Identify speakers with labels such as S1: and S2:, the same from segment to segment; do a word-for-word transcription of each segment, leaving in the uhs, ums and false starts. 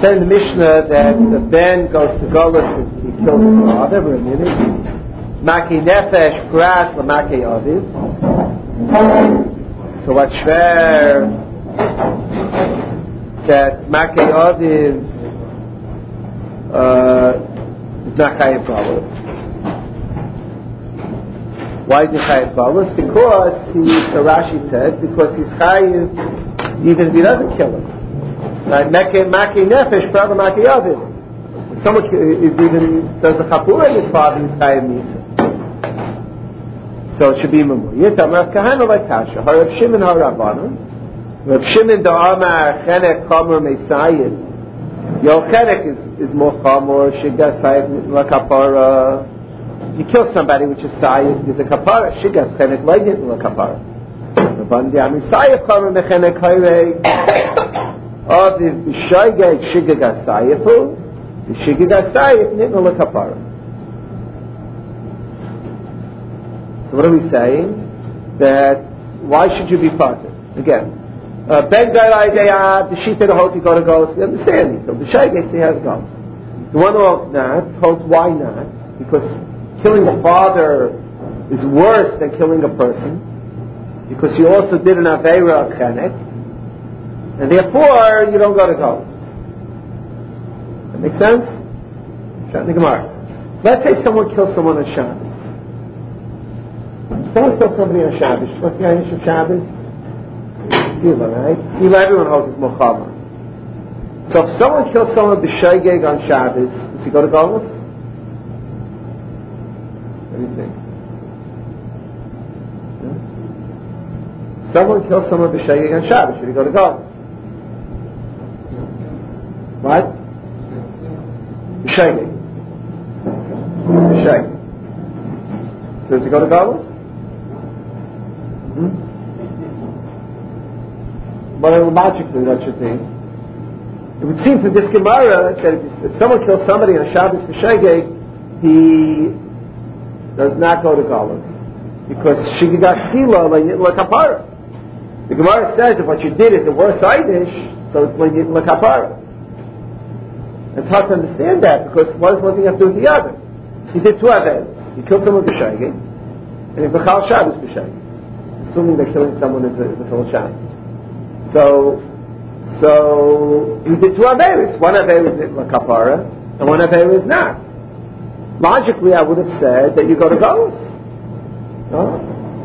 S1: said in the Mishnah that the ben goes to Golus if he kills his father, we're a minute. Maki nefesh pras l'maki aviv. So what's fair that maki aviv uh, is not chayav Golus. Why is he chayav Golus? Because he, so Rashi says, because he's chayav even if he doesn't kill him. Right? Maki nefesh pras l'maki aviv. Someone is even does the chapura in his father, he's chayav misa. So it should be memur. Yitam Rav Kahana like Kasha. Rav Shimon Harabbanon. Rav Shimon the Amar Chenek Chamor Meisayid. Yo Chenek is is more Chamor. Shigas Sayid la Kapara. You kill somebody which is Sayid is a Kapara. Shigas Chenek Leidit la Kapara. Rabban Diami Sayid Chamor Mechenek Hayrei. Of the B'Shaygay Shigas Sayidu. The Shigas Sayid Nitna la Kapara. So what are we saying? That why should you be parted? Again, Ben Garai Deya, the Shita the Hoti go to go. We understand. So the Shaygate he has go. The one who holds not holds why not? Because killing a father is worse than killing a person. Because you also did an Aveira of Chenek, and therefore you don't go to go. That makes sense? Shat Gemara. Let's say someone kills someone on Shabbos. Someone kills somebody on Shabbos. What's the Inish of Shabbos? Tefillah, right? Tefillah, everyone holds is Mochama. So if someone kills someone b'shaygeg on Shabbos, does he go to Golus? What do you think? Yeah? Someone kills someone b'shaygeg on Shabbos, should he go to Golus? What? B'shaygeg. B'shaygeg. So does he go to Golus? Hmm? But logically, what you think? It would seem from this Gemara that if someone kills somebody on Shabbos B'Shegeg, he does not go to Golus because Shigigas Skila like Kapara. The Gemara says if what you did is the worst Eidish, so it's like Kapara. It's hard to understand that because what does one thing have to do with the other? He did two Avedas. He killed someone B'Shegeg, and he B'chal Shabbos B'Shegeg. Assuming that killing someone is a, is a full Shabbos. So, so he did two Averis. One Aver is la Kapara, and one Aver is not. Logically, I would have said that you go to Golus. No?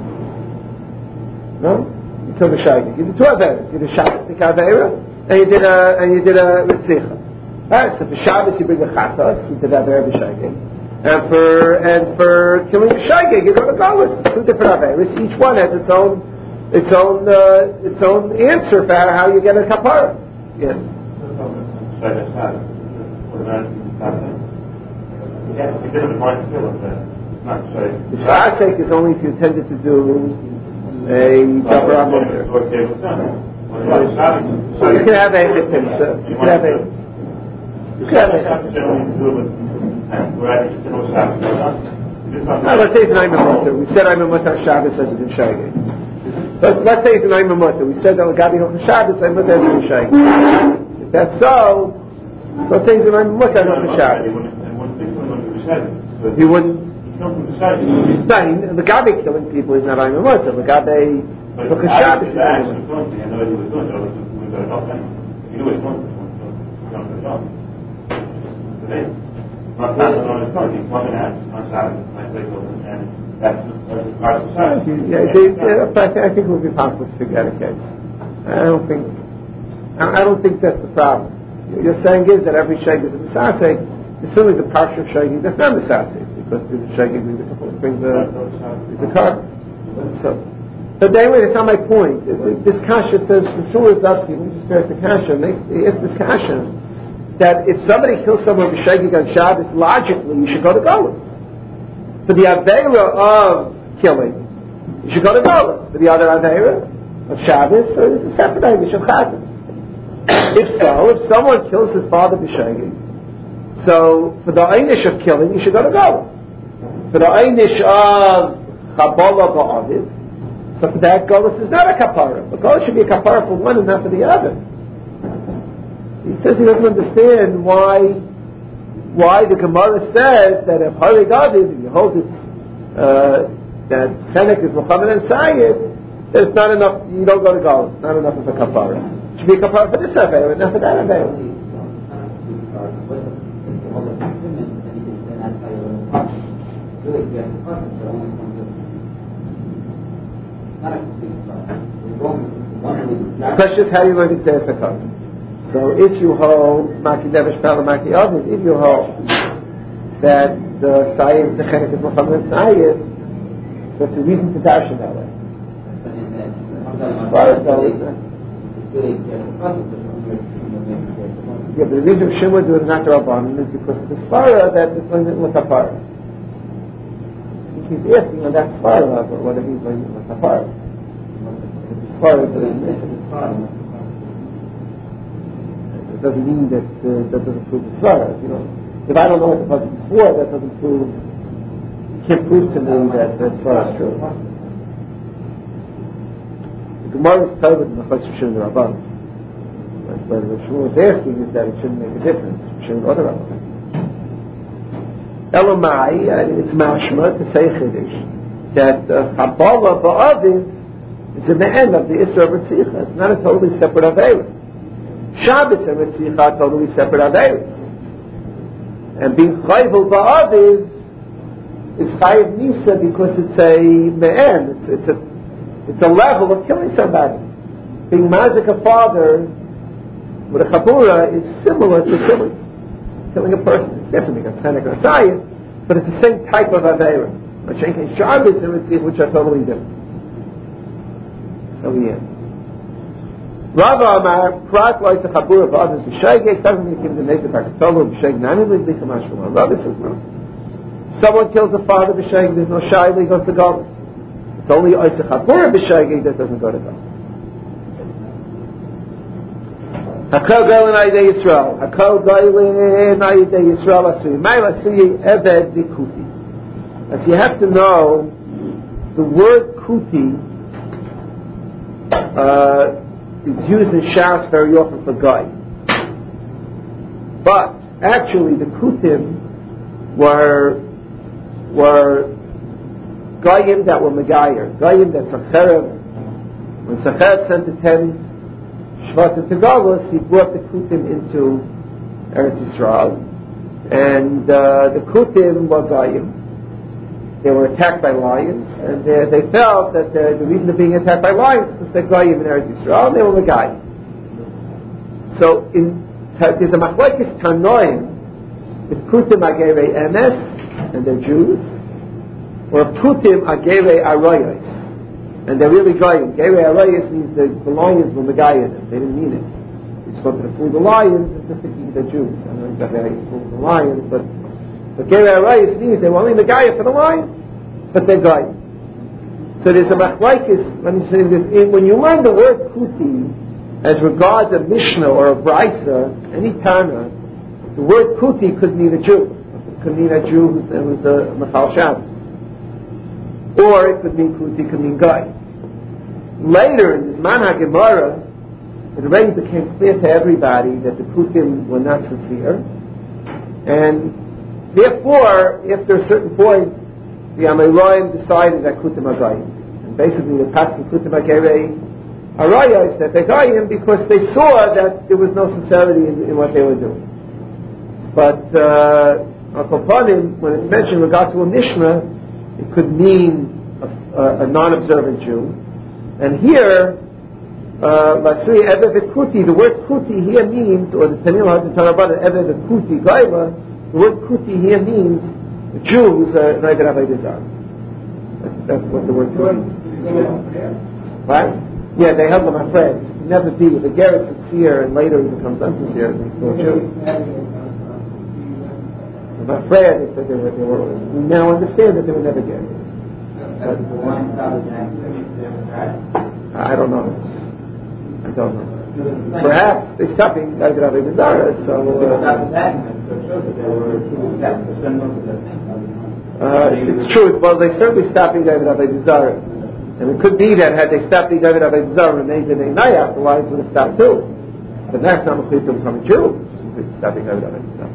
S1: No? You killed a Shaygig. You did two Averis. You did a Shabbos Avera, and you did a, and you did a Ritzicha. Alright, so for Shabbos you bring a Chatas, you did Aver B'Shaygig. And for and for killing a shaygig, you go to Golus. Two different averis. Each one has its own its own uh, its own answer for how you get a kapara. Yeah. The shasek is only if you intended to do a kapara mutter. You can have a you can have a you can have a No, let's say it's an Aimah Mutter. We said Aimah Mutter Shabbos as it's in Shaygig. Let's, let's say it's an Aimah Mutter. We said that Gabi Hilchah Shabbos, Aimah Mutter as in Shaygig. If that's so, so let's say it's an Aimah Mutter Hilchah Shabbos. He wouldn't. No, the Gabi killing people is not Aimah Mutter. The Gabi Hilchah Shabbos is Aimah Mutter. Not not on his phone. He's coming out on Saturday, and that's part of the Saturday. Yeah, they, I think it would be possible to figure out a case. I don't think. I don't think that's the problem. You're saying is that every shaygig is a misasek. Assuming the partial shaygig, that's not misasek because the shaygig we bring the the car. So, but anyway, that's not my point. This kasha says the Shul is Dusky. We just start the kasha. It's this kasha. That if somebody kills someone with shaygig on Shabbos, logically you should go to Golus. For the Aveira of killing, you should go to Golus. For the other Aveira of Shabbos, so it's a separate Einish of Chazan. If so, if someone kills his father with shaygig, so for the Einish of killing, you should go to Golus. For the Einish of Chabola Ba'aviv, so for that Golus is not a kapara. But Golus should be a kapara for one and not for the other. He says he doesn't understand why why the Gemara says that if Harig Aviv, if you hold it, uh, that Chenek is Muhammad and Sayyid, that it's not enough, you don't go to Gaul, it's not enough of a kapara. It should be a kapara for this Aveira, not for that Aveira. The question is how you're going to say it's a cousin. So if you hold Maki Devish Pala Maki Aviv, if you hold that the Sayyid, the Chenek is Muhammad and Sayyid, so it's a reason to darshan that way. Yeah, but the reason Shimon do it not the Rabbanim is because of the Svara that it's going to be Kapara. He's asking on that Svara about what it means by Kapara. The Svara is the it doesn't mean that uh, that doesn't prove the Svara. You know, if I don't know what the pasuk is for, that doesn't prove. You can't prove to me that that Svara is true. The Gemara is told in the Choshev Shimon the Rabban. But what Shmuel is asking is that it shouldn't make a difference. It shouldn't go to Rabban. Elamai, it's mashma to say Chiddush that Kabbalah ba'aviv is in the end of the Isra B'tzicha. It's not a totally separate Aveira. Shabbos and Ritzicha are totally separate Aveiros. And being Chayvul Ba'aviv is Chayiv Nisa because it's a Me'en, it's, it's, a, it's a level of killing somebody. Being Mazik a father with a Chabura is similar to killing, killing a person. It's different because Chenek or Sayyid, but it's the same type of Aveira. Mashenke Shabbos and Ritzicha, which are totally different. So we end. Rava Amar, Prat Lois Chabura V'Adis B'Sheigeh, doesn't make him the Neighbor Bakatolu B'Sheigeh, Nani L'Zlich HaMashmalan. Rava says no. Someone kills a father B'Sheigeh, there's no Shaila, he goes to Gaul. It's only Ois Chabura B'Sheigeh that doesn't go to Gaul. Hakol Gailin Ayidei Yisrael, Hakol Gailin Ayidei Yisrael Asui, Mail Asui Eved D'Kuti. As you have to know, the word Kuti, uh, is used in Shas very often for Guy. But actually the Kutim were were Guyim that were Megayer. Guyim that Sacherev, when Sacherev sent the ten Shvatim to Gavos, he brought the Kutim into Eretz Yisrael. And uh, the Kutim were Guyim. They were attacked by lions, and they, they felt that the, the reason of being attacked by lions was they're Goyim in Eretz Yisrael, and they were Megai. So in, there's a machlokes Tanoim, if Putim Agere Emes, and they're Jews, or Putim Agere Arayos, and they're really Goyim. Gere Arayos means the, the lions were Megai in them, they didn't mean it. They just wanted to fool the lions, and just thinking they're Jews. I don't know exactly how you fool the lions, but But Gerei Arayis means they were only Megaya for the lion, but they're Goyim. So there's a machlokes, let me say this, in, when you learn the word Kuti, as regards a Mishnah or a Brisa, any Tana, the word Kuti could mean a Jew. It could mean a Jew who was a Machal Shabbos. Or it could mean Kuti, it could mean Goy. Later in this Manha Gemara, it already became clear to everybody that the Kutim were not sincere, and therefore, after a certain point, the Amoraim decided that Kutim are Goyim. And basically, the Pasuk Kutim Agere Arayos, that they're Goyim because they saw that there was no sincerity in, in what they were doing. But, uh, Akopanim, when it's mentioned in regard to a Mishnah, it could mean a, a, a non-observant Jew. And here, Lasui Eved Kuti, the word Kuti here means, or the Tanil Hadin Tarabana, Eved Kuti Gaila, the word Kuti here means a Jew who's a Neighbor Avodah Zarah. That's, that's what the word Kuti means. Right? Yeah, they held them afraid. It can never be. The Gerrit is sincere and later he becomes unsincere. He's still a Jew. I'm afraid they said they were, they were. We now understand that they were never Gerrit. I don't know. I don't know. Perhaps they stopped being Neighbor Avodah Zarah, so. Uh, it's true. Well, they certainly stopped being Neighbor Avodah Zarah. And it could be that had they stopped being David Avodah Zarah and remained in Einayah, the lions would have stopped too. But that's not Mechlit to become a Jew. It's stepping over that itself.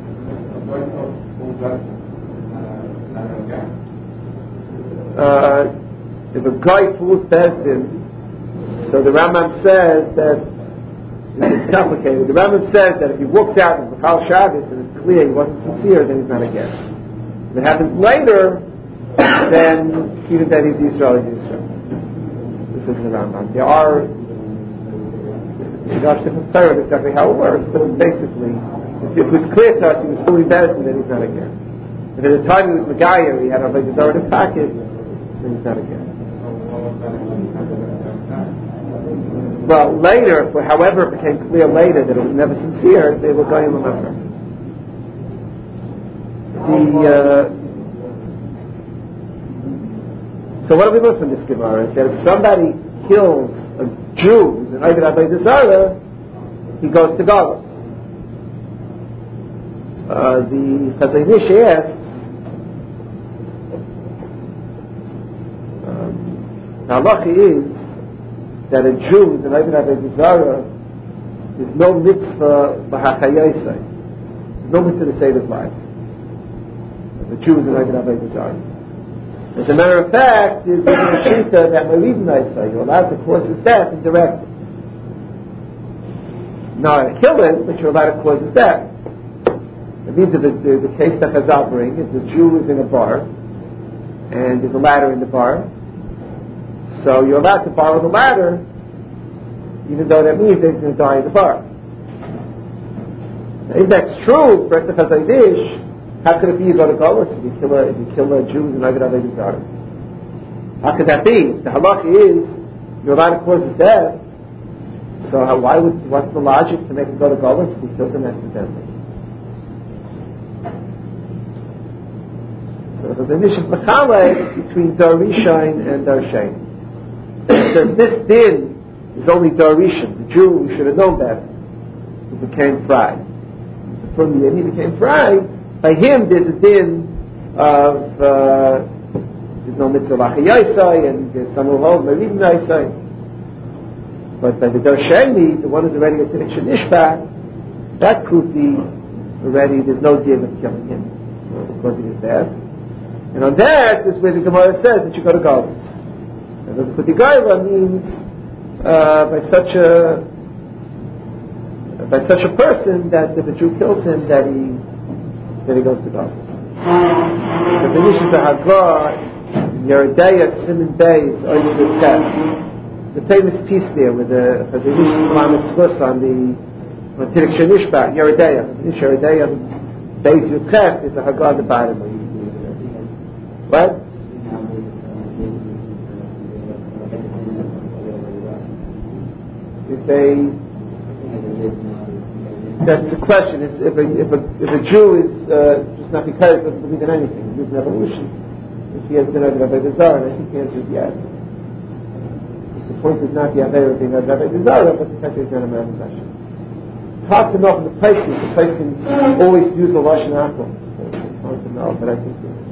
S1: Uh, if a guy fools Bezdin, so the Rambam says that it's complicated. The Rambam says that if he walks out of the Chal Shabbos and it's clear he wasn't sincere, then he's not a guest. If it happens later, then even then he's Israel, he's Israel. This is the Rambam. There are different theories exactly how it works, but basically, if it's clear to us he was fully Bezdin, then he's not a guest. If at the time he was Megayer, he had a Avodah packet, then he's not a guest. Well, later, for however it became clear later that it was never sincere, they were going to remember. The, uh, so what do we learn from this Gemara? Is that if somebody kills a Jew who's an Oived Avodah Zarah, he goes to Galus. Uh, the Chazon Ish asks, um, the halacha is that a Jew who's an Oived Avodah Zarah is no mitzvah b'hachayosai. No mitzvah to save his life. The Jew is an Oived Avodah Zarah. As a matter of fact, there's a shita that Maridnaisa, you're allowed to cause his death indirectly. Not to kill him, but you're allowed to cause his death. It means that the, the, the case that Chazal bring is the Jew is in a bar, and there's a ladder in the bar. So you're allowed to borrow the ladder, even though that means that he's going to die in the bar. Now, if that's true, for the Chazon Ish, how could it be you go to Golos if you kill a, if you kill a Jew who's an Oived Avodah Zarah? How could that be? The halacha is you're allowed to cause his death. So how, why would what's the logic to make him go to Golos if he killed him accidentally? So the Nish is Machaleh between Dar Rishon and Dar Sheni. It says this din is only Dar Rishon, the Jew who should have known better, who became fried. From the end he became fried. By him, there's a din of uh, there's no mitzvah l'achayosai, and there's some who hold meridnaisai. But by the Dar Sheni, the one who's already a Tinnik Shenishbah, that kuti already there's no din of killing him because of his death. And on that is where the Gemara says that you go to Galus. And the kuti gaiva means uh, by such a by such a person that if a Jew kills him, that he then he goes to God. The finish is the Hagah, Yeridea, Simon Beis, Oyster Test. The famous piece there with the Chazon Ish Lamed Tzvus on the on Tinnik Shenishbah, Yeridea. The finish Yeridea, Beis Yutchef is the Hagah at the bottom. What? If they That's the question. If, if, a, if, a, if a Jew is uh, just not because doesn't believe in anything, he believes in evolution, if he has been over Avodah Zarah, and I think the answer is yes. The point is not the Aveira of being over Avodah Zarah, but the fact that he's not a man of Hashem. It's hard to know from the place. The place can always use the Lashon Akol. So it's hard to know, but I think it's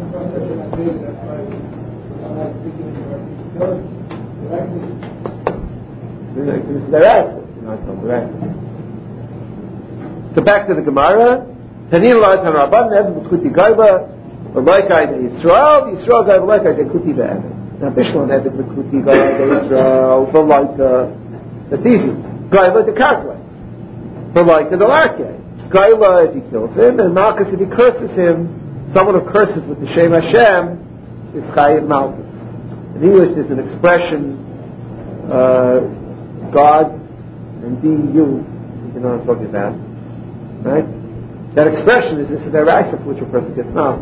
S1: So back to the Gemara. Tanil la tan rabban ev kuti gaiba like I Yisrael Yisrael gaiba like I kuti be'ev. Now Bishlan ev kuti gaiba Yisrael for like that's easy. Gaiba the kakle for like the lake. Gaiba if he kills him, and Malchus if he curses him. Someone who curses with the Shem Hashem is Chayiv Malchus. In English, there's an expression, uh, God and be you. You know what I'm talking about, right? That expression is this is the Raisa for which a person gets now.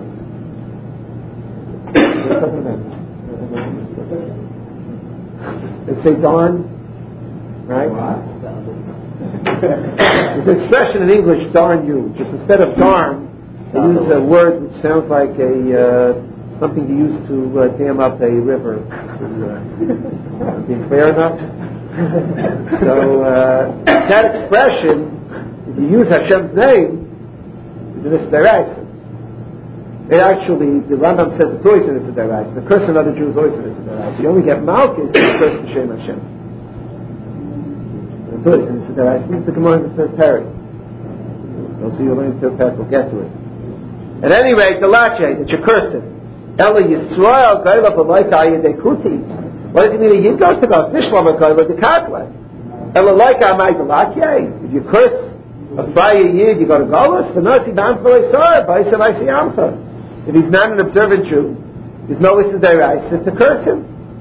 S1: They say dawn, right? There's an expression in English, darn you. Just instead of darn, they use a word which sounds like a uh, something you use to uh, dam up a river. Uh, being fair enough. So uh, that expression, if you use Hashem's name, is in this direction. It actually, the Rambam says it's always in this direction. The curse of other Jews is always in this direction. You only get Malchus if you curse the Shem Hashem. And could. And he said, I think the Gemara in the third parak. We'll see you learn the third parak. We'll get to it. At any rate, the lache, that you're cursing. Ella Yisrael Gaila B'Laika Ayedekuti. What does it mean? He goes to go Nishlam Gaila Dekatla. Ella Laika Amay B'Lache. If you curse a prior year, you go to Golas. For not Iban B'Laisar B'Aisam Aisiyamcha. If he's not an observant Jew, there's no list of deraisa to curse him.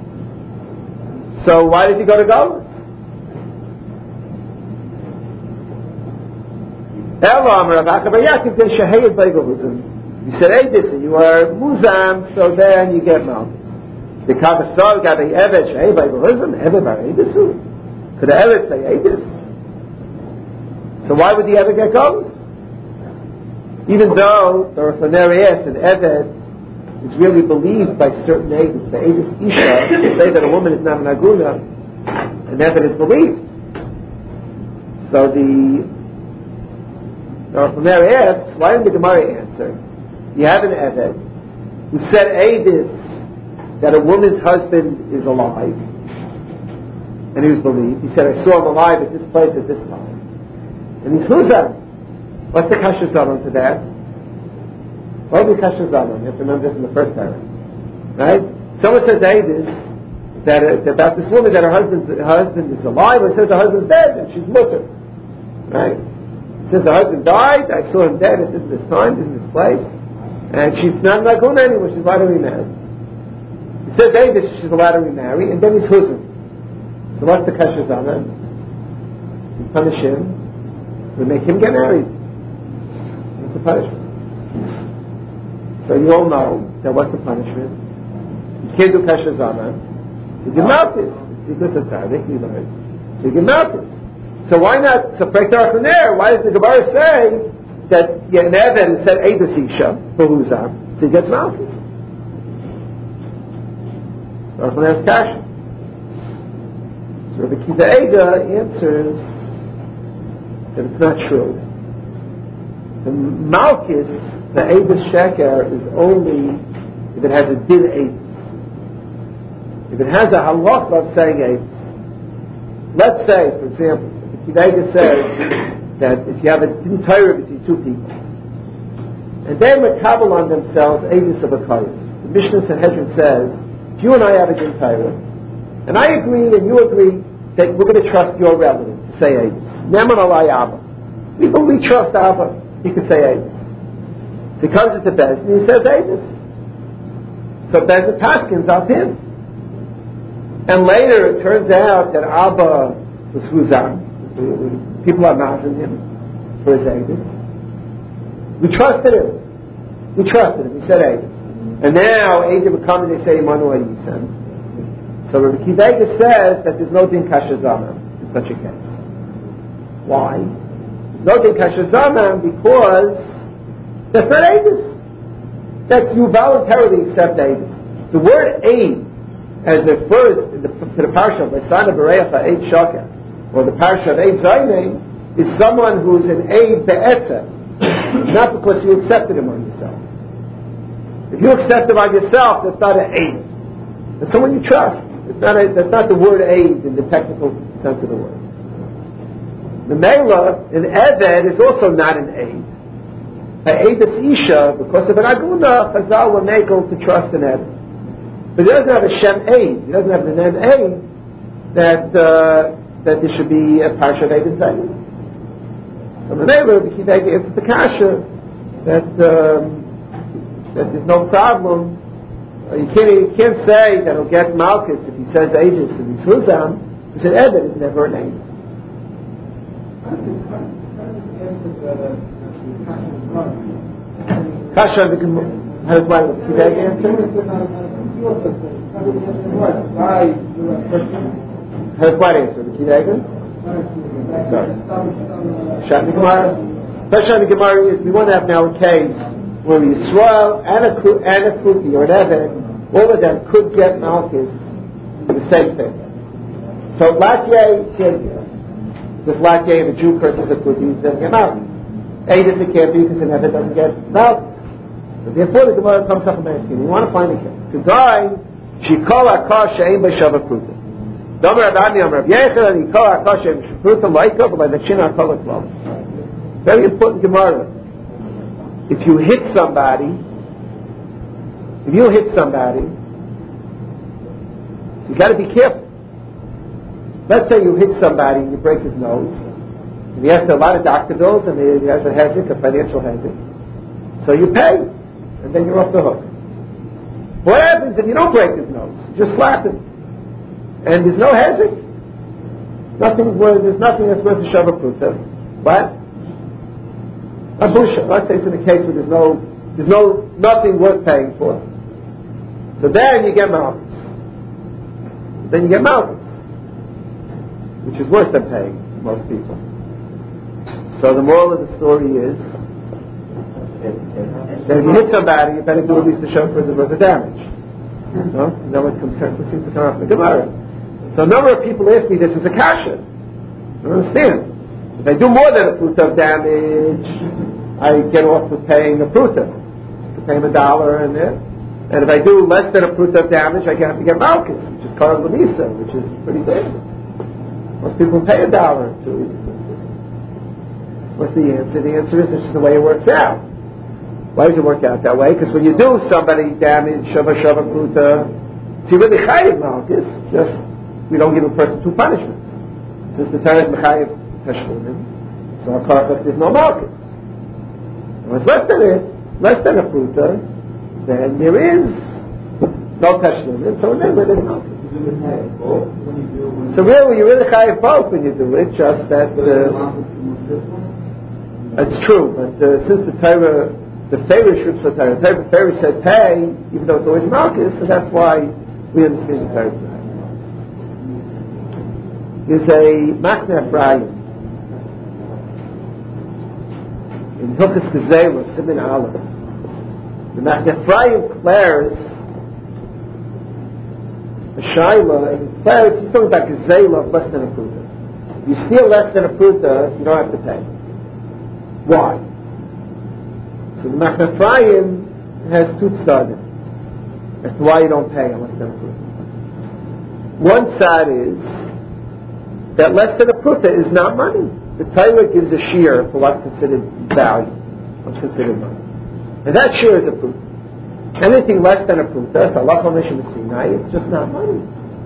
S1: So why did he go to Golas? Ella Amar Avaka B'Yakiv Gen Shehayed B'Goluzim. You said Eidis and you are Muzam, so then you get Malchus. The Kavasar got a Evet Shehei by Golism, Evet Bar Eidisu. Could the Evet say Eidis? So why would the Evet get Golis? Even though the Rafaneri asked an Evet is really believed by certain Eidis, the Eidis Isha, to say that a woman is not an Aguna, an Evet is believed. So the the Rafaneri asks, why didn't the Gemara answer? You have an Evet who said Eidis that a woman's husband is alive, and he was believed. He said, I saw him alive at this place at this time. And he's Huzam. What's the Kasha Zaman to that? What would be Kasha Zaman? You have to remember this in the first paragraph. Right? Someone says Eidis that uh, about this woman that her husband's, her husband is alive, or says her husband's dead and she's mutter. Right? It says her husband died, I saw him dead at this, this time, this, this place. And she's not Naguna anymore, she's allowed to remarry. He says Eidis she's allowed to remarry, and then he's Huzim. So what's the Kasha Zana? We punish him, we make him get married. What's the punishment? So you all know that what's the punishment? You can't do Kasha Zana, you get Malchus. Because of Tzadik, you learn. So you get Malchus. So why not, so Prektar Achaner, why does the Gemara say that yeah, an Evet who said Eidus Isha for Huzam, so he gets Malchus. Rav has Kasha. So Rabbi Kiva Eiga answers that it's not true. The Malchus, the Eidus Sheker, is only if it has a din Eidus. If it has a halach of saying Eidus. Let's say, for example, Rabbi Kiva Eiga says that if you have a din Torah between two people, and they makabel on themselves Eidus of a Kohen. The Mishnah Sanhedrin says, if you and I have a din Torah, and I agree and you agree that we're going to trust your relative to say Eidus. Neman alai Abba. We believe we trust Abba, he can say Eidus. So he comes into Bezdin and he says Eidus. So Bezdin Paskins out him. And later it turns out that Abba was Huzam. People are mouthing him for his Eidus. We trusted him. We trusted him. He said Eidus. And now Eidus would come and they say Imanu Yisan. So Rabbi Kiva Eiga says that there's no din Kasha Zaman in such a case. Why? There's no din Kasha Zaman because that's not Eidus. That's you voluntarily accept Eidus. The word Eid, as it refers to the, to the parsha of Esana Bereacha Eid Shaka, or the parsha of Eid Zaynei, is someone who's an Eid Be'etza, not because you accepted him on yourself. If you accept him on yourself, that's not an Eid. That's someone you trust. It's not a, that's not the word Eid in the technical sense of the word. The Mela, an Eved, is also not an Eid. An Eidus Isha, because of an Aguna, Chazal will make to trust an Eved. But he doesn't have a Shem Eid. He doesn't have the name Eid that uh, that there should be a Parsha of Eid and Zayin. So the Mela, we keep making it's the Kasha that um, that there's no problem. You can't, you can't say that he'll get Malchus if he says Aegis and he's Huzam. He said Ebed is never an Aegis. Kasha, how does one Kiva Eiga answer? How does one answer? The Kiva Eiga? Sorry. Shat Gemara. Question the Gemara is we want to have now a case where Yisrael and a, and a Kuti or an Eved, all of them could get Malchus for the same thing. So Latye can't get it. Because Latye, if a Jew curses a Kuti, he doesn't get Malchus. Eidus it can't be because an Eved doesn't get Malchus. So therefore the Gemara comes up and asks, we want to find a case. Kedai, Shikol Akar She'ein B'Shava Pruta. Domer Abani Amar Yechel and Yikol Akashem Shpruta Laika by the Chin HaKolak Law. Very important Gemara. If you hit somebody, if you hit somebody, you got to be careful. Let's say you hit somebody and you break his nose, and he has a lot of doctor bills, and he has a hezek, a financial hezek. So you pay, and then you're off the hook. What happens if you don't break his nose? You just slap him, and there's no hezek. Nothing. There's nothing that's worth a shava pruta. What? A busha. Let's say it's in a case where there's no, there's no nothing worth paying for. So then you get malchus. Then you get malchus, which is worse than paying most people. So the moral of the story is that if you hit somebody, you better do at least a show for the worth of damage. No, no one comes, what seems to come out from the Gemara. So a number of people ask me, this is a kasha. I don't understand. If I do more than a pruta of damage, I get off with paying a pruta. I pay him a dollar and there. And if I do less than a pruta of damage, I have to get malchus, which is Kar Lamisa, which is pretty big. Most people pay a dollar or two. What's the answer? The answer is this is the way it works out. Why does it work out that way? Because when you do somebody damage, shava shava pruta, it's really chayiv malchus, just we don't give a person two punishments. Since the Torah is mechayiv tashlumin, so a karchach there's no malchus. And when it's less than it, less than a pruta, then there is no tashlumin, so then there's malchus. So really, you're really chayiv both when you do it, just that uh, it's true, but uh, since the Torah, the Pharaoh should say Torah, the Pharaoh said pay, even though it's always malchus, so that's why we understand the Torah. There's a Machne Ephraim in Hilchos Gezeilah, Siman Aleph. The Machne Ephraim declares a Shaila, and he declares, he's talking about Gezeilah of less than a pruta. If you steal less than a pruta, you don't have to pay. Why? So the Machne Ephraim has two tzadim as to why you don't pay on less than a pruta. One side is that less than a pruta is not money. The Torah gives a shear for what's considered value, what's considered money. And that shear is a pruta. Anything less than a pruta, it's Allah Mishim Sinai, it's just not money.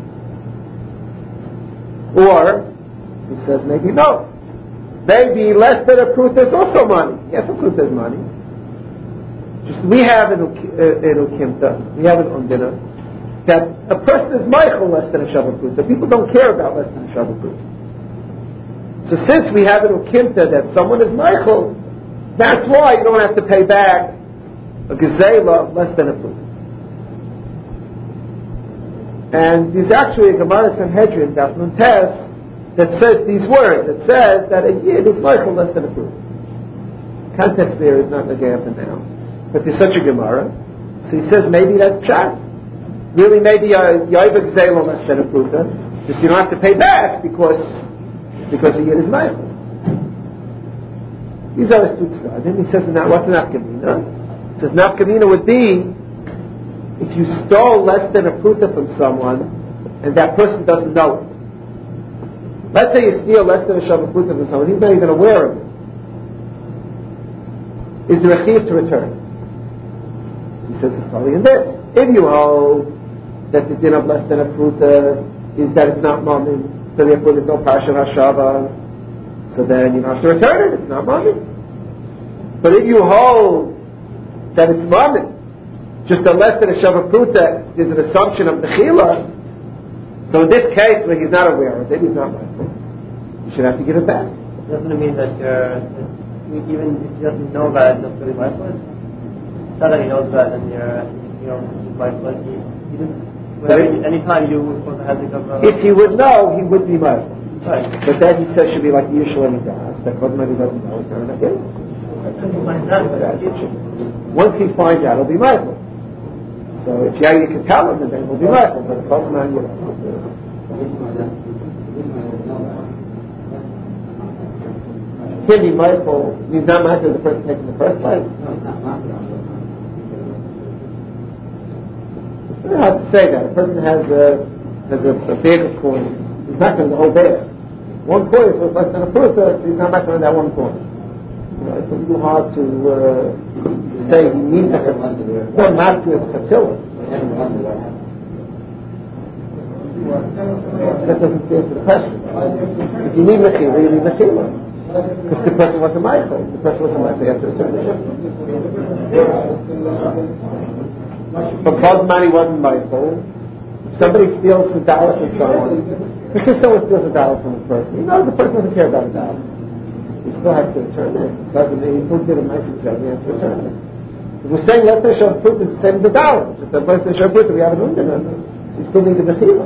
S1: Or, he says maybe no. Maybe less than a pruta is also money. Yes, a pruta is money. Just we have in Ukimta, we have in Undina, that a person is Michael less than a Shabbat Pruta. People don't care about less than a Shabbat Pruta. So since we have in Ukimta that someone is Michael, that's why you don't have to pay back a Gezeilah less than a Pruta. And there's actually a Gemara Sanhedrin, Daf Nun Tes, that says these words. It says that a Yid is Michael less than a Pruta. Context there is not the gap now. But there's such a Gemara. So he says maybe that's Pshat. Really, maybe a Yoiva Gezeilah less than a Pruta. Just you don't have to pay back because because a Yid is Michael. These are the two sides. Then he says, what's an Nafkamina? He says, Nafkamina would be if you stole less than a Pruta from someone and that person doesn't know it. Let's say you steal less than a Shabbat Pruta from someone, he's not even aware of it. Is there a chiyuv to return? He says it's probably in this. If you hold that the din of less than a pruta is that it's not mammon, so therefore there's no parsha hashava, so then you don't have to return it, it's not mammon. But if you hold that it's mammon, just a less than a shava pruta is an assumption of nechila, so in this case where he's not aware of it, he's not mindful, you should have to give it back.
S2: Doesn't it mean that you're, even if he doesn't know about it, not really mindful? It's not that he knows about it and you're, you know, mindful. He, he didn't, any, any time you were supposed to have the cover.
S1: If he would know, he would be mindful.
S2: Right.
S1: But that he says should be like Yishla and Das, that Kodman he doesn't know, it's not enough. Once he finds out, he'll be mindful. So if yeah, you can tell him, then he'll be mindful. But Kodman, you know. Can be mindful, means not mindful of the person taking the first place. I don't know how to say that. A person has a has a, a bag of coins, he's not going to the whole bag. One coin is worth less than a pruta, so he's not going to that one coin. You know, it's a little hard to uh, say he needs a chatilah. No, not to a chatilah. That doesn't answer the question. If you need mechila, you need mechila. Because the person wasn't Michael. The person wasn't Michael after a certain issue. Because money wasn't Michael, somebody steals the dollar from someone. Because someone steals a dollar from a person, you know the person doesn't care about a dollar. He still has to return it. It doesn't mean he put it in my concern, he has to return it. If we're saying let's say show proof it's the same as a dollar. If the person show proof we have an undin, you still need a mechila.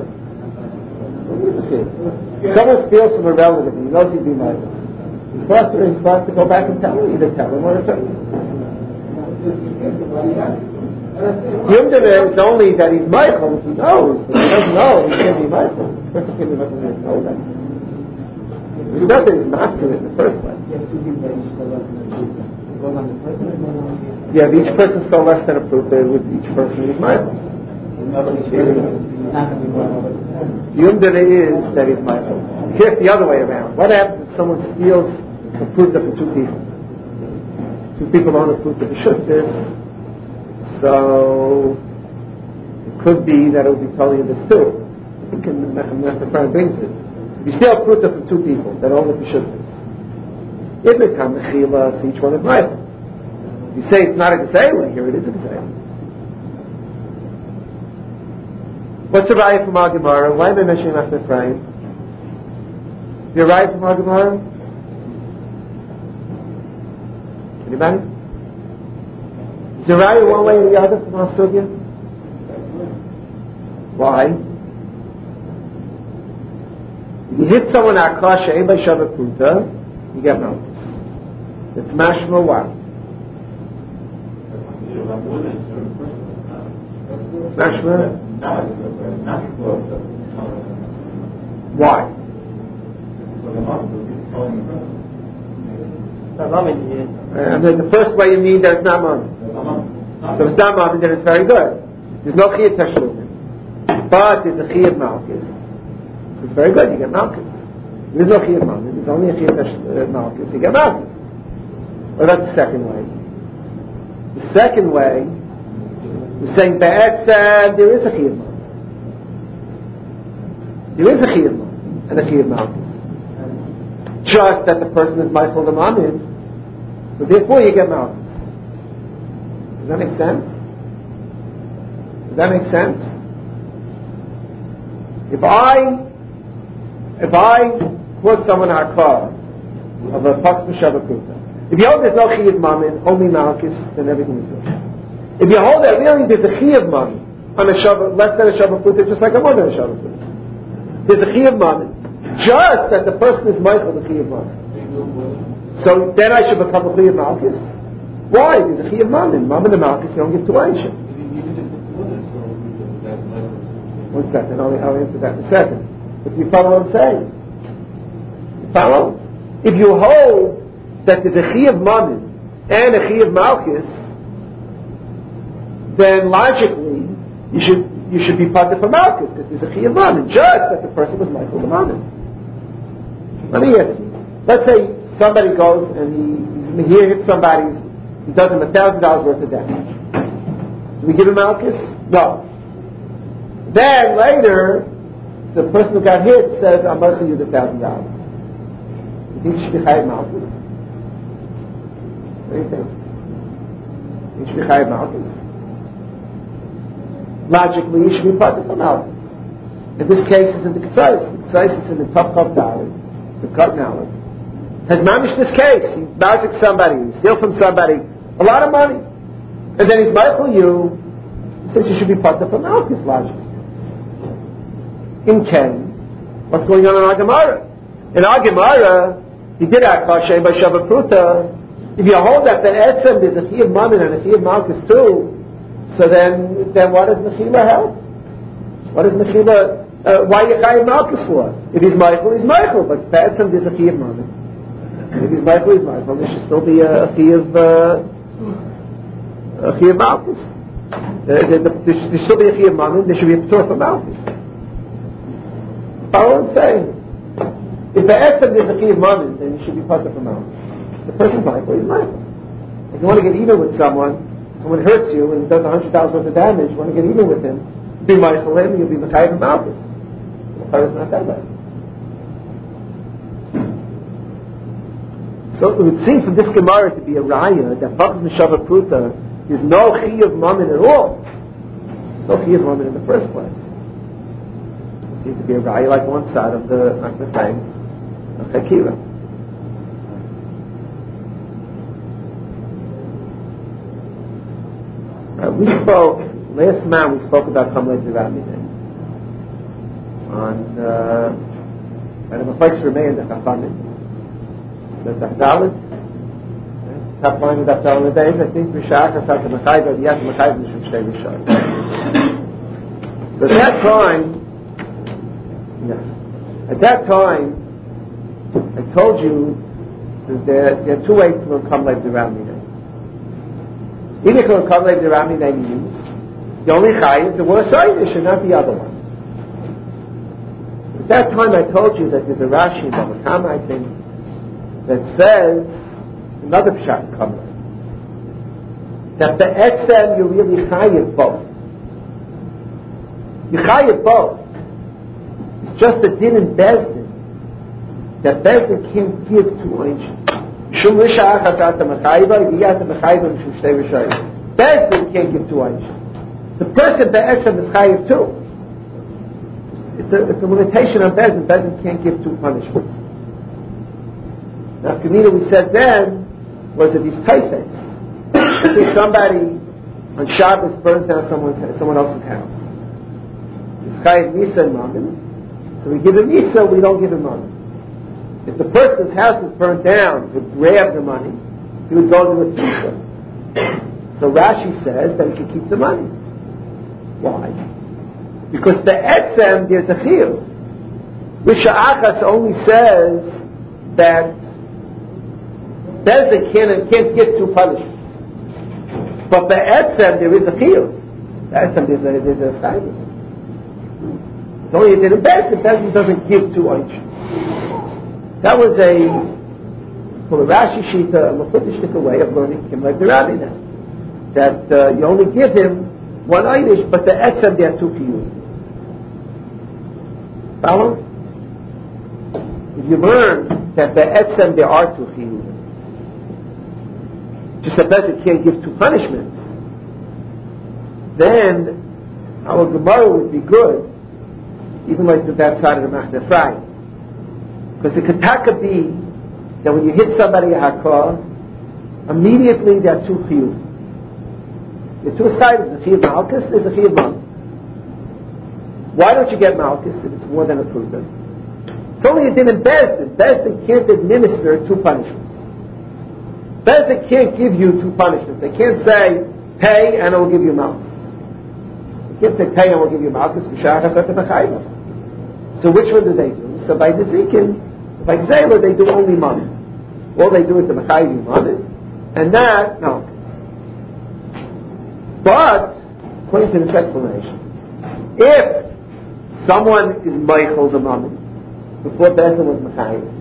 S1: Someone steals from a relative and he knows he'd be Michael. He's supposed to, he's supposed to go back and tell him, either tell him or return him. The Yumdana is only that he's Michael if he knows, but he doesn't know he can't be Michael. The person can't be Michael he doesn't know that. He doesn't he's not to it in the first place. Yeah, if each person stole less than a proof, with each person is Michael. The Yumdana is that he's Michael. Here's the other way around. What happens if someone steals a proof for two people? Two people own a proof of the shuttis. So it could be that it would be telling you this too. I think the friend brings it. If you steal a proof from two people that own the shuttis, it becomes a chila, so each one is Michael. You say it's not a gzeila, here it is a gzeila. What's the raya from our Gemara? Why am I mentioning after Ephraim? You're right from our Gemara? Anybody? Is the raya one way or the other from our Sugya? Why? If you hit someone akasha, by Shabbat Pruta, you get malchus. It's mashma what? Mashma? Why? I mean, the first way you mean that it's not money. So if it's not money, then it's very good. There's no chiyat tashlumin, but there's a chiyat malchus. It's very good. You get malchus. There's no chiyat money. There's only a chiyat malchus. You get malchus. Well, that's the second way. The second way is saying that there is a chiyat money. There is a chiyat money and a chiyat malchus. Just that the person is Michael the Mamid, so therefore you get malchus. Does that make sense? Does that make sense? If I if I put someone in our car of a Pax B'Shabbat Pruta, if you hold there's no chiyuv mammon, only malchus, then everything is good. If you hold that really there's a chiyuv mammon on a Shabbat, less than a Shabbat Pruta, just like a more than a Shabbat Pruta, there's a chiyuv mammon. Just that the person is Michael the chiyuv mammon. So then I should become a chiyuv malchus. Why? There's a chiyuv mammon. Mammon and malchus you don't give to Aisha. One second, I'll, I'll answer that in a second. But you follow what I'm saying? You follow? If you hold that there's a chiyuv mammon and a chiyuv malchus, then logically you should you should be part of a malchus because there's a chiyuv mammon. Just that the person was Michael the mammon. Let me ask you. Let's say somebody goes and he he hits somebody. He does him a thousand dollars worth of damage. Do we give him malchus? No. Then later, the person who got hit says, "I'm going to use a thousand dollars." You think he should be chayav malchus? What do you think? He should be chayav malchus. Logically, he should be part of the malchus. In this case, it's in the k'tzais. The k'tzais is in the top top dollar. It's a cut malchus. Has mamish this case? He magic somebody, he steals from somebody a lot of money, and then he's Michael you. He says you should be part of the malchus. Logically. In Ken, what's going on in our Gemara? In our Gemara, he did akasha by Shabbat Pruta. If you hold that then etzem there's a chiyuv mammon and a chiyuv malchus too, so then then what does mechila help? What does mechila? Uh, why you chayav malchus for? If he's Michael, he's Michael, but for etzem there's a chiyuv mammon. If he's Michael, he's Michael. There should still be a chiyuv uh, a chiyuv malchus. Uh, there, there, there should still be a chiyuv mammon. There should be a p'tur for malchus. Follow what I'm saying? If the Etzem is a Chiyav Mammon, then you should be part of the Mammon. The person's mindful, he's mindful. If you want to get even with someone, someone hurts you and does one hundred thousand worth of damage, you want to get even with him, be mindful of him, you'll be Mechayiv Malchus. The Torah is not that way. So it would seem from this Gemara to be a raya that Bachas Meshava Pruta is no Chiyav Mammon at all. No Chiyav Mammon in the first place. It seems to be a raya like one side of the like the thing of Chakira. Uh, we spoke last month. We spoke about Kamlei Diramide on uh, and the folks remain the Chachamim. The Dafdalit, top line of Dafdalit days, I think Rishach has had the Mechayv, the Yad Mechayv Mishum Shtei Rishach. So at that time, yes, at that time, I told you that there, there are two ways to learn Kamlei Diramide. Either you can Kamlei Diramide means the only Chayiv, the worst Einish, and not the other one. At that time, I told you that there's a Rashi in Bava Kama, I think, that says another pshat in Kamlei, that the etzem you really chayiv both. You chayiv both. It's just a din in Bezdin that Bezdin can't give to Einshin. Shum risha achas ata mechayiva, v'yata mechayiva mishum shtei rishayim. Bezdin can't give to Einshin. The person the etzem is chayiv too. It's a, it's a limitation on Bezdin. Bezdin can't give two punishments. Now, Kamina, we said then, was that these taifes. If somebody on Shabbos burns down someone's, someone else's house, it's chayiv misa and mammon, so we give him misa, we don't give him money. If the person's house is burnt down to grab the money, he would go to the misa. So Rashi says that he should keep the money. Why? Because the etzem, there's a chiyuv. Risha Achas only says that Bezdin can't, can't give two punishments. But the etzem, there is a chiyuv. The etzem, there's a, there's a silence. It's only a din of Bezdin. Bezdin doesn't give two Einshin. That was a, for the Rashi Shita, a Mechudishtik way of learning Kimlei Diramide. That uh, you only give him one Einish, but the etzem, there are two chiyuv. Follow? If you learn that the etzem, there are two chiyuv, just that Bezdin can't give two punishments, then our Gemara would be good, even like to that side of the Machne Ephraim. Because it could taka be that when you hit somebody a hakar, immediately there are two chiyuv. There are two sides. There's a chiyuv malchus, there's a chiyuv malchus. Why don't you get malchus if it's more than a pruta? It's only a din in Bezdin. Bezdin can't administer two punishments. Bezdin can't give you two punishments. They can't say, pay and I will give you malchus. They can't say, pay and I will give you malchus. So which one do they do? So by the Zikin, by Zayla, they do only money. All they do is the Mechayiv money, and that, no. But, according to this explanation, if someone is Meichel the money, before Bezdin was Mechayiv,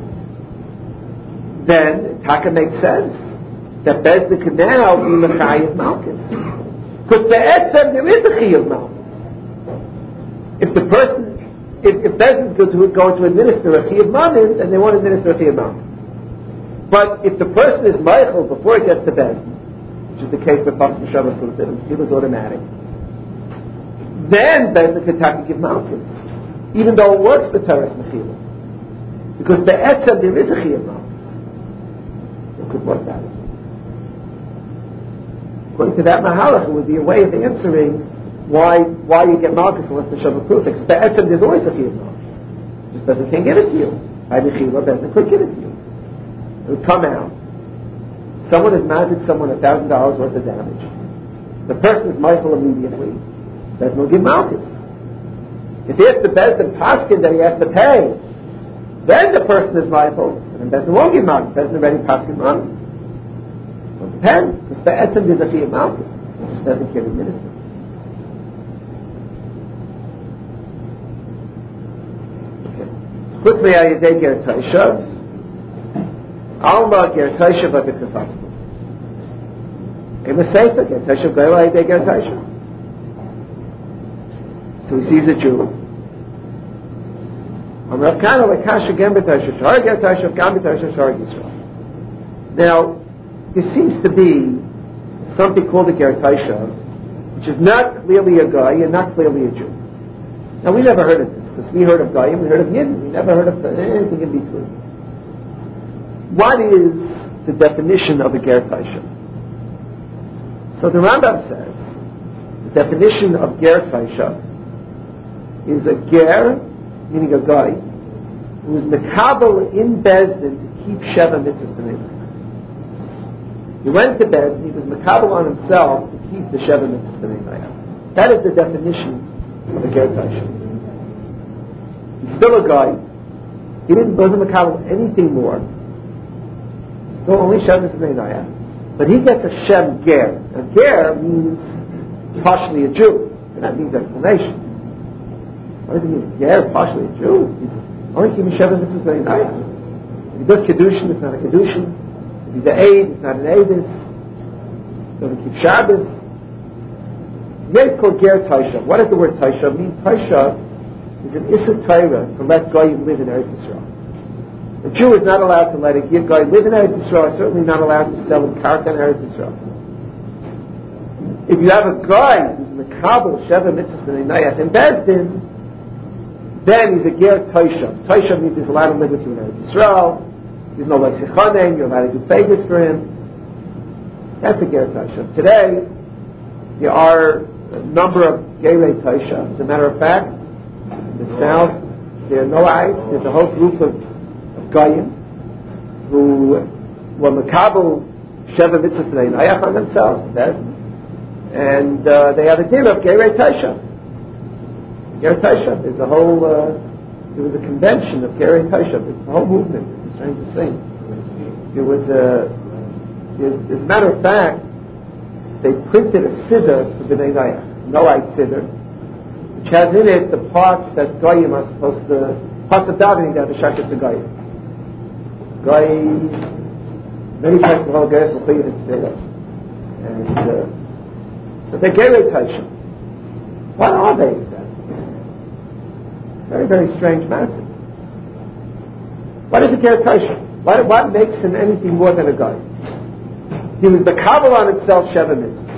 S1: then Taka makes sense that Bezdin can now be Mechayiv Malchus. Because the Etzem, there is a Chiyav Malchus. If the person, if, if Bezdin is going to, going to administer a Chiyav Mammon, then they won't administer a Chiyav Mammon. But if the person is Meichel before it gets to Bezdin, which is the case with Bachas Meshava Pruta, it was automatic, then Bezdin can Taka give Malchus, even though it works for Teres Mechila. Because the Etzem, there is a Chiyav Malchus. Could work that. According to that Mahalach, it would be a way of answering why why you get Malchus unless the Shabbat Proof. Because the Etzem, there's always a Chiyuv Malchus. Just Bezdin can't give it to you. By the Chiyuv, Bezdin could give it to you. It would come out. Someone has mounted someone a thousand dollars worth of damage. The person is mindful immediately. Bezdin will give Malchus. If he has to Bezdin Paskin that he has to pay, then the person is mindful. And Bezdin won't give Malchus. Bezdin already Paskin money. Well, it depends. Because the Etzem is a Chiyuv Malchus. It doesn't get administered. Put me a yedei ger taisha. Alma ger taisha v'b'kafas. Ema sefer ger taisha goyla yedei ger taisha. So he sees a Jew. Amrav Kana lekasha gem b'taisha shar ger taisha gam b'taisha shar Yisrael. Now, there seems to be something called a ger taisha, which is not clearly a guy and not clearly a Jew. Now, we never heard of this, because we heard of Goyim, we heard of Yidden, we never heard of anything in between. What is the definition of a ger taisha? So the Rambam says, the definition of ger taisha is a ger, meaning a guy, who is mekabel in Bezdin to keep Sheva mitzvahs b'nei. He went to bed, he was mekabel on himself to keep the Sheva mitzvahs b'nei. That is the definition of a ger taisha. He's still a guy. He didn't wasn't mekabel anything more. Still only Sheva mitzvahs b'nei. But he gets a Shem ger. Now ger means partially a Jew, and that means explanation. What does it mean? Ger, partially a Jew. He's only keeping Sheva mitzvahs b'nei. If he does kedushin, it's not a kedushin. If he's an aid, it's not an aidis. Doesn't keep Shabbos. It's called ger taisha. What does the word taisha mean? Taisha is an issa Torah to let Goyim live in Eretz Yisrael. A Jew is not allowed to let a guy live in Eretz Yisrael. Certainly not allowed to sell him karka in Eretz Yisrael. If you have a guy who's mekabel Sheva mitzvahs b'nei in Bezdin, then he's a ger taisha. Taisha means he's allowed to live with you in Eretz Yisrael. There's no leisichanem. You're allowed to do favors for him. That's a ger taisha. Today, there are a number of gerei taisha. As a matter of fact, in the south, there are no eyes. There's a whole group of, of goyim who were mekabel Sheva mitzvahs b'nei on themselves, and uh, they have a din of gerei taisha. Ger taisha. There's a whole. Uh, there was a convention of gerei taisha. There's a whole movement. It's strange to say. There was a. As a matter of fact, they printed a siddur for B'nai Nayach, Noahide siddur, which has in it the parts that Goyim are supposed to, parts of davening that are shakes to Goyim. Goyim, many parts of the whole Goyim will figure it today. And uh, so they're gerei taisha. What are they exactly? Very, very strange matter. What is a ger taisha? What, what makes him anything more than a guy? He was the kabbalah on itself, Sheva mitzvahs.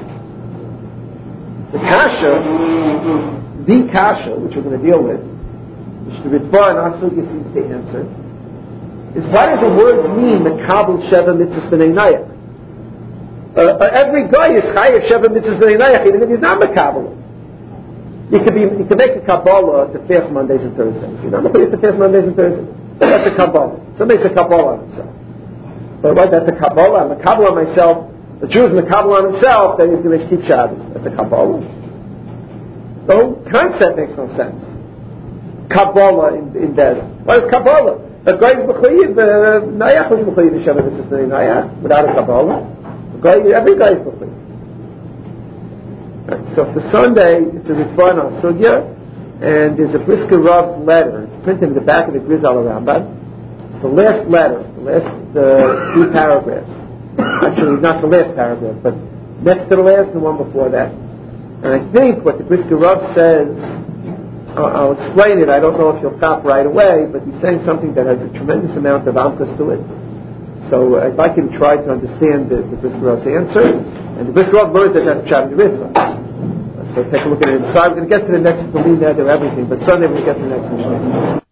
S1: The kasha, the kasha, which we're going to deal with, which the Ritva and Asugya seems to answer, is what does the word mean, mekabel Sheva mitzvahs b'nei nayach? Uh, uh, every guy is chayav Sheva mitzvahs b'nei nayach, even if he's not mekabel. You could be, you could make a kabbalah to fast Mondays and Thursdays. You know, nobody has to fast Mondays and Thursdays. That's a kabbalah. Somebody makes a kabbalah on himself. But what? That's a kabbalah. I'm a kabbalah on myself. The Jew is a kabbalah on himself. Then he's going to keep Shabbos. That's a kabbalah. The whole concept makes no sense. Kabbalah in, in Bez. What is kabbalah? The guy is b'chayiv. Nayach is b'chayiv. Sheva mitzvahs b'nei nayach without a kabbalah. The guy, every guy is b'chayiv. Right, so for Sunday, it's a Ritva and Asugya, and there's a Brisker Rav letter. It's printed in the back of the Grizal Rambam. The last letter, the last uh, three paragraphs. Actually, not the last paragraph, but next to the last and the one before that. And I think what the Brisker Rav says, I'll, I'll explain it. I don't know if you'll cop right away, but he's saying something that has a tremendous amount of amkas to it. So I'd like you to try to understand the, the Brisker Rav's answer. And the Brisker Rav learned that that's Pshat Mitzvah. So take a look at it inside. We're going to get to the next Talmud there, everything, but Sunday we'll get to the next Mishnah.